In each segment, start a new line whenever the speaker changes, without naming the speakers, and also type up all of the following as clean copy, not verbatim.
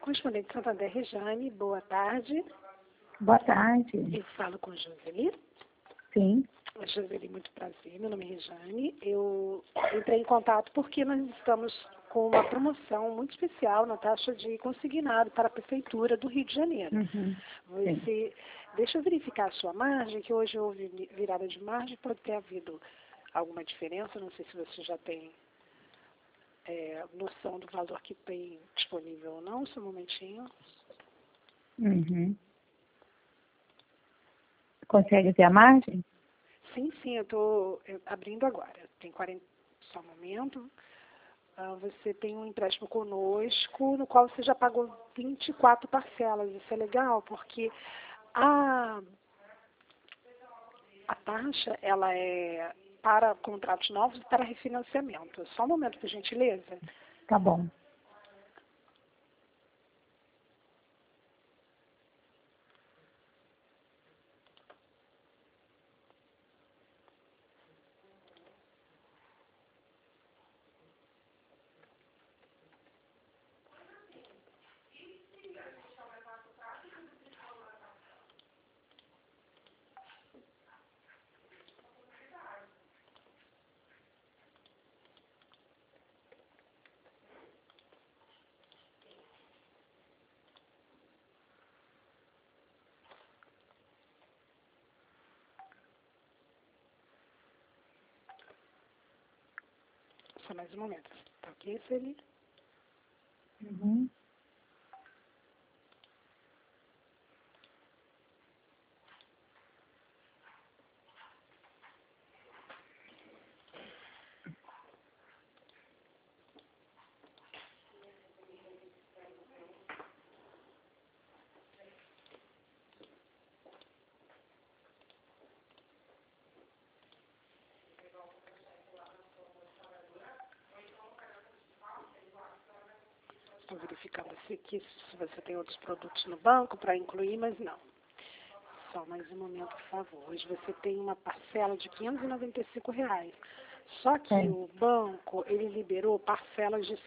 Correspondente Santander, Rejane, boa tarde.
Boa tarde.
Eu falo com Joseli.
Sim.
Joseli, muito prazer. Meu nome é Rejane. Eu entrei em contato porque nós estamos com uma promoção muito especial na taxa de consignado para a Prefeitura do Rio de Janeiro.
Uhum.
Você, deixa eu verificar a sua margem, que hoje houve virada de margem, pode ter havido alguma diferença, não sei se você já tem noção do valor que tem disponível ou não, só um momentinho.
Uhum. Consegue ver a margem?
Sim, eu estou abrindo agora. Tem 40, só um momento. Você tem um empréstimo conosco, no qual você já pagou 24 parcelas. Isso é legal, porque a taxa, ela é para contratos novos e para refinanciamento. Só um momento, por gentileza.
Tá bom.
Só mais um momento. Tá ok, Celi?
Uhum.
Estou verificando se você tem outros produtos no banco para incluir, mas não. Só mais um momento, por favor. Hoje você tem uma parcela de R$ 595. Só que o banco, ele liberou parcelas de R$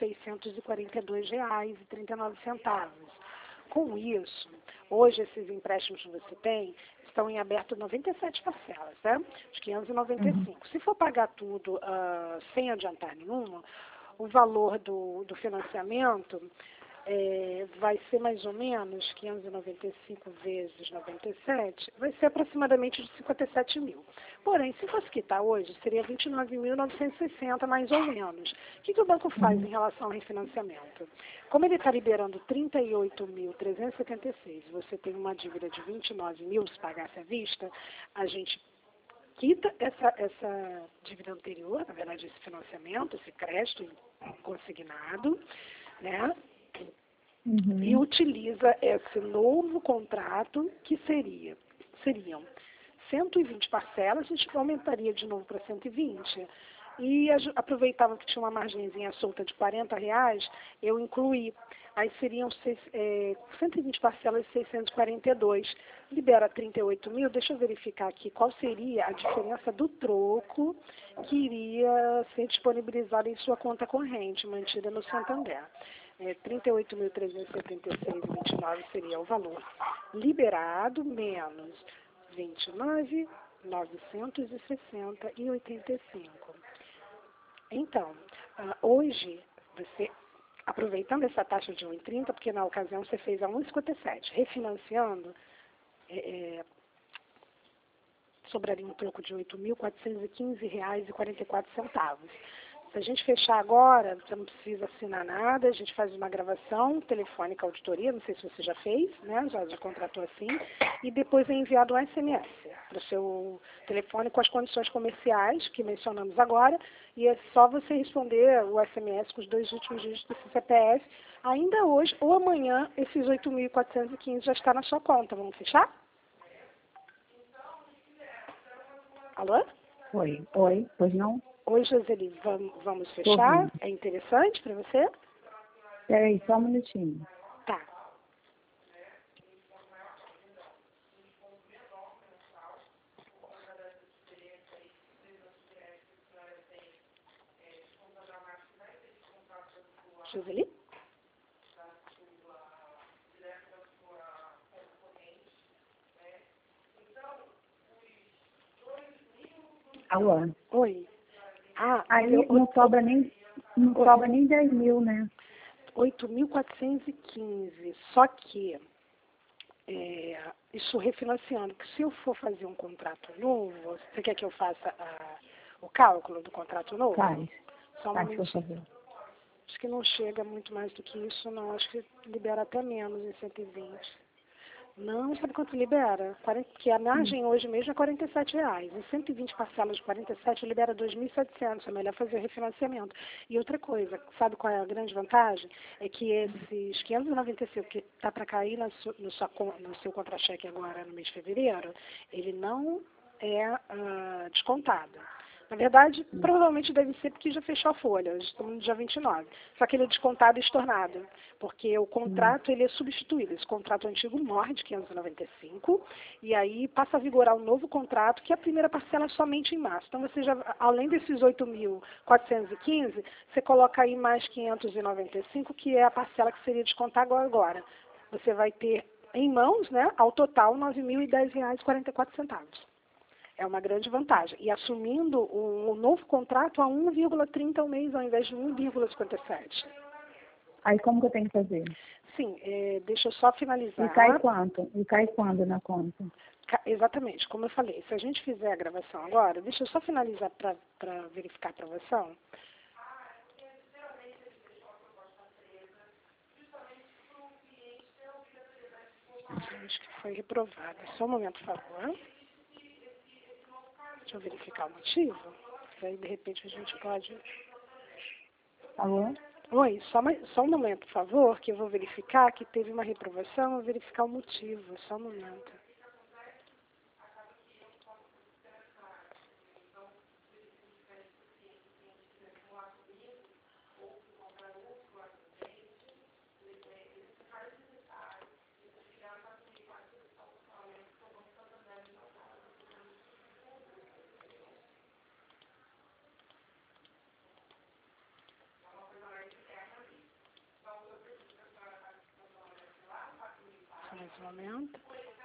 642,39. Com isso, hoje esses empréstimos que você tem estão em aberto 97 parcelas, né? De 595. Se for pagar tudo sem adiantar nenhuma, o valor do financiamento vai ser mais ou menos 595 vezes 97, vai ser aproximadamente de 57 mil. Porém, se fosse quitar hoje, seria 29.960 mais ou menos. O que o banco faz em relação ao refinanciamento? Como ele está liberando 38.376, você tem uma dívida de 29 mil, se pagasse à vista, a gente quita essa dívida anterior, na verdade esse financiamento, esse crédito consignado, né?
Uhum.
E utiliza esse novo contrato que seriam 120 parcelas, a gente aumentaria de novo para 120. E aproveitava que tinha uma margenzinha solta de R$ 40, eu incluí. Aí seriam 120 parcelas de 642. Libera 38 mil. Deixa eu verificar aqui qual seria a diferença do troco que iria ser disponibilizado em sua conta corrente, mantida no Santander. 38.376,29 seria o valor liberado, menos 29.960,85. Então, hoje, você, aproveitando essa taxa de 1,30, porque na ocasião você fez a 1,57, refinanciando, sobraria um troco de R$ 8.415,44. Se a gente fechar agora, você não precisa assinar nada, a gente faz uma gravação telefônica auditoria, não sei se você já fez, né? Já contratou assim, e depois é enviado um SMS para o seu telefone com as condições comerciais que mencionamos agora, e é só você responder o SMS com os 2 últimos dígitos do seu CPF. Ainda hoje ou amanhã, esses 8.415 já está na sua conta. Vamos fechar? Alô?
Oi, pois não?
Oi, Joseli, vamos fechar? É interessante para você?
Peraí, só um minutinho.
Tá. Joseli?
Alô?
Oi. Ah,
Aí não sobra nem 10 mil, né?
8.415. Só que isso refinanciando, que se eu for fazer um contrato novo, você quer que eu faça o cálculo do contrato novo?
Faz.
Só um
Faz, por
momentinho.
favor.
Acho que não chega muito mais do que isso, não. Acho que libera até menos em 120. Não, sabe quanto libera? Porque a margem hoje mesmo é R$ 47. Em 120 parcelas de 47, libera 2.700. É melhor fazer refinanciamento. E outra coisa, sabe qual é a grande vantagem? É que esses 595 que está para cair no seu contra-cheque agora no mês de fevereiro, ele não é descontado. Na verdade, provavelmente deve ser porque já fechou a folha, estamos no dia 29. Só que ele é descontado e estornado, porque o contrato ele é substituído. Esse contrato antigo morre de 595 e aí passa a vigorar um novo contrato, que a primeira parcela é somente em março. Então, você já, além desses 8.415, você coloca aí mais 595, que é a parcela que seria descontada agora. Você vai ter em mãos, né, ao total, R$ 9.010,44. É uma grande vantagem. E assumindo um novo contrato a 1,30 ao mês, ao invés de 1,57.
Aí como que eu tenho que fazer?
Sim, deixa eu só finalizar.
E cai quanto? E cai quando na conta?
Exatamente, como eu falei, se a gente fizer a gravação agora, deixa eu só finalizar para verificar a aprovação. Acho que foi reprovada. Só um momento, por favor. Deixa eu verificar o motivo. Aí, de repente, a gente pode...
Alô?
Oi, só um momento, por favor, que eu vou verificar que teve uma reprovação, vou verificar o motivo. Só um momento. Só mais um momento.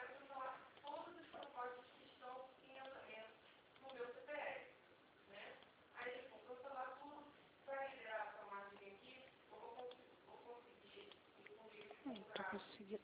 Não estou conseguindo.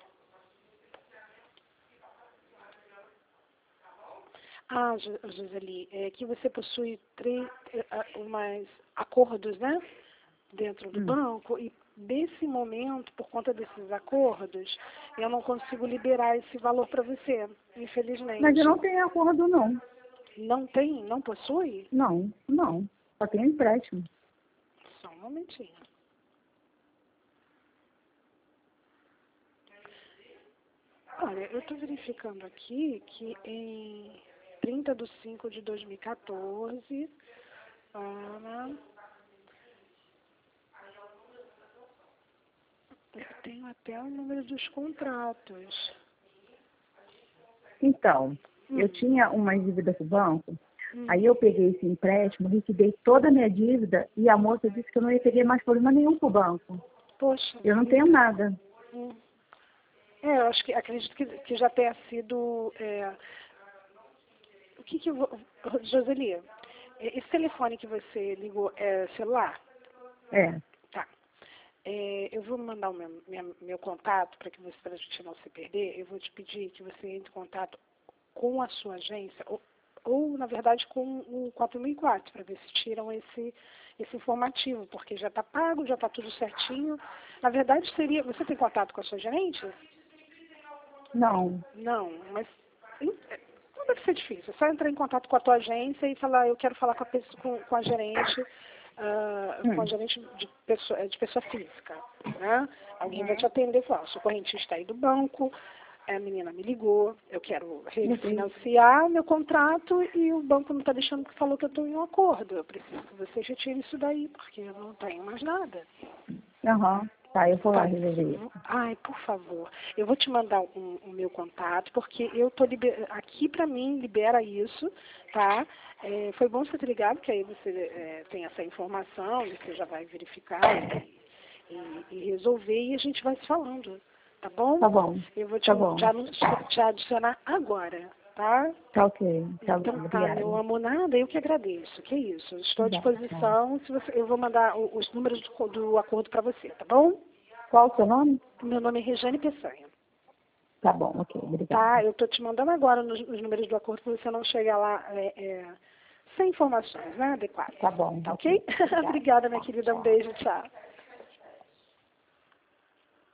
Ah, Joseli, é que você possui umas acordos, né, dentro do banco, e nesse momento, por conta desses acordos, eu não consigo liberar esse valor para você, infelizmente.
Mas eu não tenho acordo, não.
Não tem? Não possui?
Não, não. Só tenho empréstimo.
Só um momentinho. Olha, eu estou verificando aqui que em 30 de 5 de 2014, eu tenho até o número dos contratos.
Então, eu tinha uma dívida com o banco, aí eu peguei esse empréstimo, liquidei toda a minha dívida e a moça disse que eu não ia ter mais problema nenhum com o banco.
Poxa.
Eu não tenho nada.
Eu acredito que já tenha sido... o que eu vou... Joseli, esse telefone que você ligou é celular?
É.
Tá. Eu vou mandar o meu contato para a gente não se perder. Eu vou te pedir que você entre em contato com a sua agência, ou na verdade, com o 4004, para ver se tiram esse informativo, porque já está pago, já está tudo certinho. Na verdade, você tem contato com a sua gerente?
Não.
Não, mas não deve ser difícil. É só entrar em contato com a tua agência e falar, eu quero falar com a gerente, com a gerente de pessoa física. Né? Alguém vai te atender e falar, o seu correntista aí do banco, a menina me ligou, eu quero refinanciar o meu contrato e o banco não está deixando, porque falou que eu estou em um acordo. Eu preciso que você retire isso daí, porque eu não tenho mais nada.
Aham. Tá, eu vou lá resolver isso.
Ai, por favor. Eu vou te mandar o meu contato, porque eu tô aqui para mim libera isso, tá? Foi bom você ter ligado, que aí você tem essa informação, você já vai verificar e resolver, e a gente vai se falando, tá bom?
Tá bom.
Eu vou
Tá bom.
te adicionar agora. tá?
Tá ok. Tá
Então
bom,
tá,
obrigada.
meu amor, nada, eu que agradeço. Que isso, estou à
Tá,
disposição. Se você, eu vou mandar os números do acordo para você, tá bom?
Qual o seu nome?
Meu nome é Rejane Peçanha.
Tá bom, ok, obrigada.
Tá, eu tô te mandando agora os números do acordo para você não chegar lá sem informações, né, adequadas.
Tá bom.
Tá ok?
Obrigada.
Obrigada, minha
Tá,
querida. Um
tchau.
beijo, tchau.